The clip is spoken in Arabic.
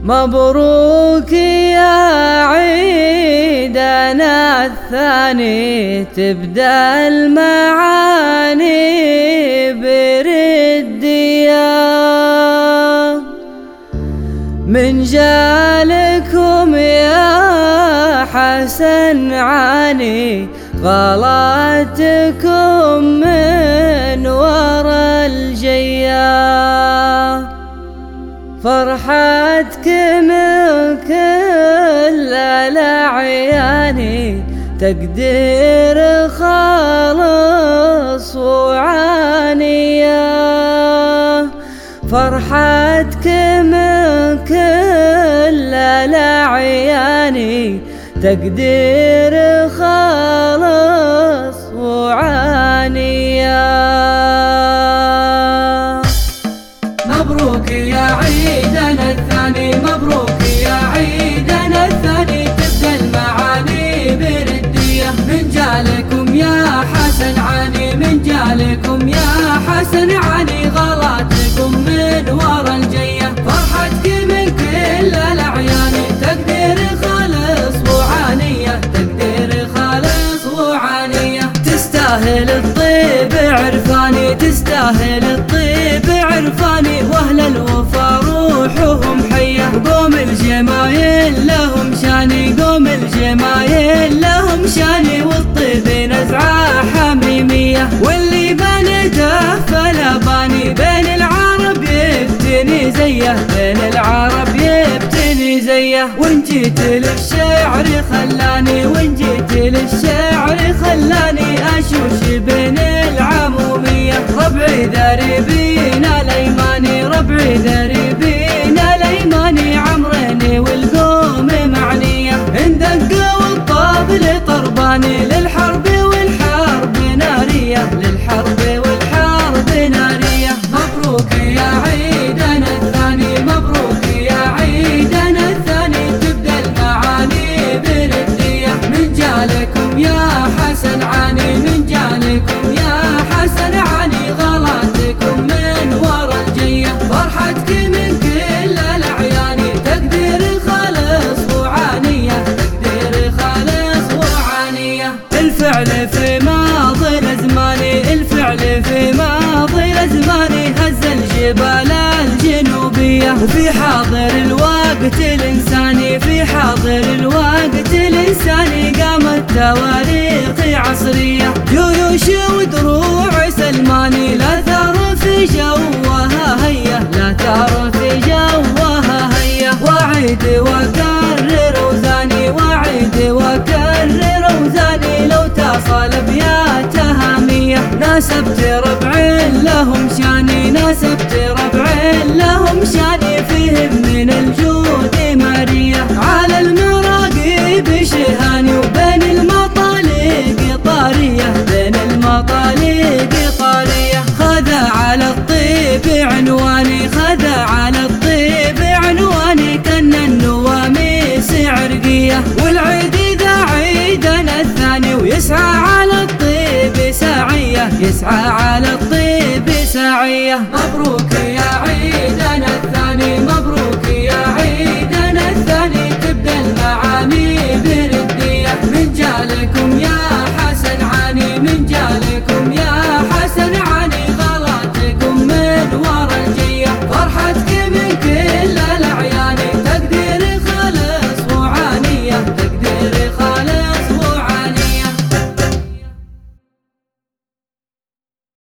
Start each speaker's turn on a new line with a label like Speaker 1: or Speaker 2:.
Speaker 1: مبروك يا عيدنا الثاني، تبدأ المعاني بردية. من جالكم يا حسن عاني، غلاتكم من ورا الجية. فرحتك من كل الأعيان، تقدير خالص وعانية. فرحتك من كل الأعيان، تقدير خالص وعانية.
Speaker 2: مبروك يا عيدنا الثاني، مبروك يا عيدنا الثاني، تبدأ المعاني بردية. من جالكم يا حسن عاني، من جالكم يا حسن عاني، غلاتكم من ورا الجية. فرحتك من كل الأعيان، تقدير خالص وعانية، تقدير خالص وعانية.
Speaker 1: تستاهل الطيب عرفاني، تستاهل الطيب عرفاني، واهل الوفا روحهم حية. قوم الجمايل لهم شاني، قوم الجمايل لهم شاني، والطيب نزعة حميمية. واللي بنته فلا باني، بين العرب يبتني زيه، بين العرب يبتني زيه. وان جيت للشعر خلاني، وان جيت للشعر خلاني، اشوش بين العمومية. ربعي ذريبين الايماني، ربعي ذريبين الايماني، عمريني والقوم معنية. ان دق والطبل طرباني، للحرب والحرب نارية، للحرب والحرب نارية.
Speaker 2: مبروك يا عيدنا الثاني، مبروك يا عيدنا الثاني، تبدأ المعاني بردية. من جالكم يا حسن عاني، من جالكم يا حسن عاني، غلاتكم من ورا الجية. فرحتك من كل الأعيان، تقدير خالص وعانية، تقدير خالص وعانية.
Speaker 1: الفعل في ماضي الأزماني، الفعل في ماضي الأزماني، هز الجبال الجنوبية. وفي حاضر الوقت الإنساني، في حاضر الوقت الإنساني، قامت تواريخ عصرية. جيوش ودروع سلماني، لا ثار في جوها هيا، لا ثار في جوها هيا. واعيد وكرر وزاني، واعيد وكرر وزاني، لو تصل بيات هامية. ناسبت ربع لهم شاني، ناسبت ربع لهم شاني، فيهم من الجود مارية. على المراقب شهاني، وبين المطالق طارية، بين المطالق طارية. خذ على الطيب عنواني، خذ على الطيب عنواني، كان النواميس عرقية. والعيد ذا عيدنا الثاني، ويسعى على الطيب ساعية، يسعى على الطيب ساعية.
Speaker 2: مبروك